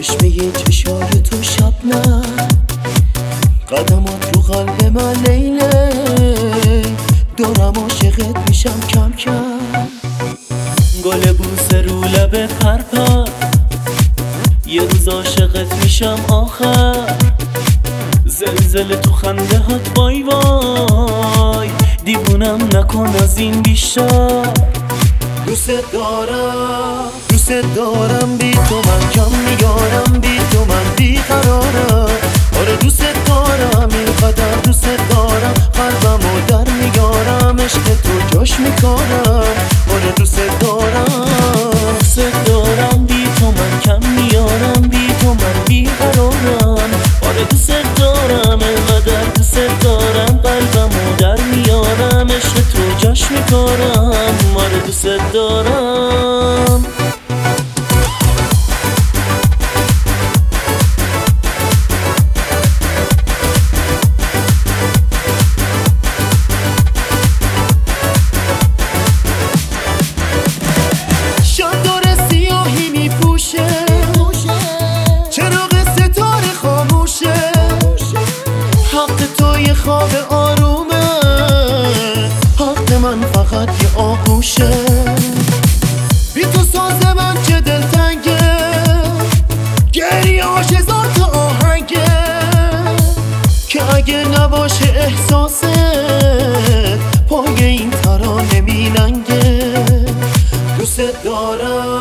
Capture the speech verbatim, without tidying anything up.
چشمه چشای تو شبنم، قدمات رو قلب من لیله، دارم عاشقت میشم کم کم. گل بوسه رو لب پرپر، یه روز عاشقت میشم آخر. زلزله تو خنده هات وای وای، دیوونم نکن از این بیشتر. دوست دارم دوست دارم، بی تو من کم میارم، بی تو من بیقرارم. آره دوست دارم اینقدر دوست دارم، قلبمو در میارم، عشق تو جاش میکارم. آره دوست دارم دوست دارم، بی تو من کم میارم، بی تو من بیقرارم. آره دوست دارم اینقدر دوست دارم، قلبمو در میارم، عشق تو جاش میکارم. آره دوست دارم. شادر سیاهی میپوشه، چراغ ستاره خاموشه، حق تو یه خواب آرومه، حق من فقط یه آغوشه. بی تو ساز من چه دلتنگه، گریه هاش هزار تا آهنگه، که اگه نباشه احساست پای این ترانه میننگه. دوست دارم